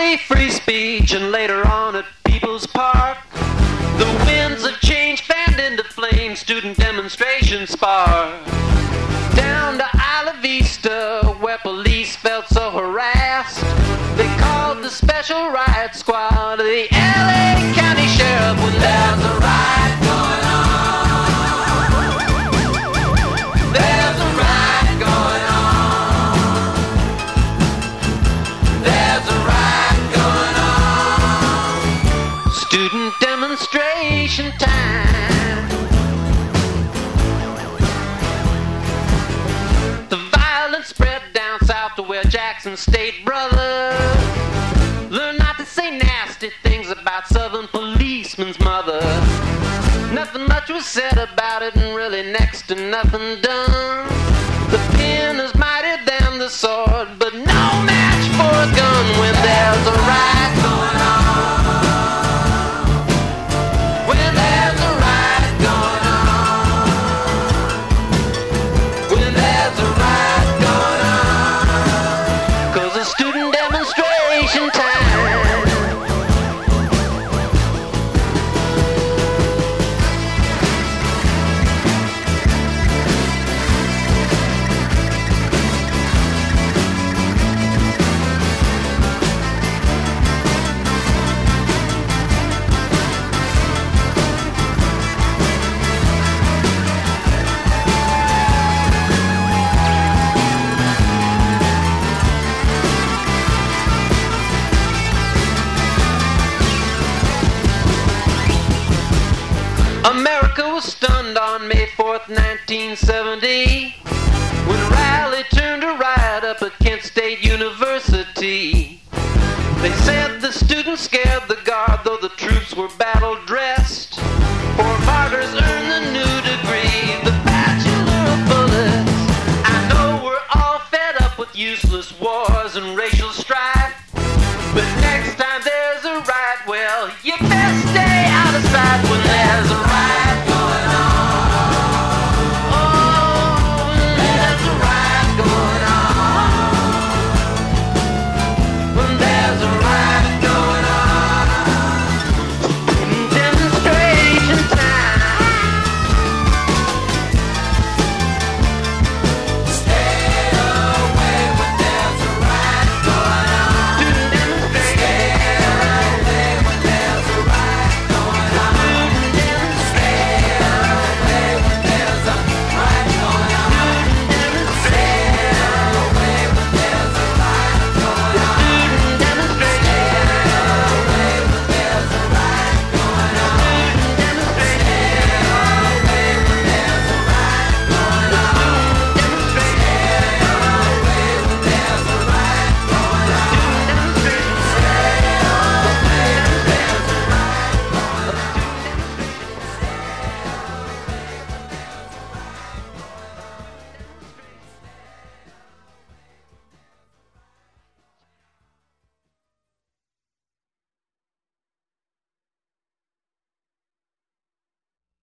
Early free speech and later on at People's Park. The winds of change fanned into flame, student demonstrations spark. Down to Isla Vista, where police felt so harassed, they called the special riot squad, the LA County Sheriff, when there's a riot going on. There's a riot going on. There's a riot going on. Student demonstration time. The violence spread down south to where Jackson State, brother. Learn not to say nasty things about Southern policeman's mother. Nothing much was said about it and really next to nothing done. The pen is mightier than the sword, but no match for a gun when there's a riot going on. When there's a riot going on. When there's a riot going on. 'Cause it's student demonstration time. America was stunned on May 4th, 1970, when Raleigh turned a riot up at Kent State University. They said the students scared the guard, though the troops were battle-dressed. Poor martyrs earned the new degree, the Bachelor of Bullets. I know we're all fed up with useless wars and racial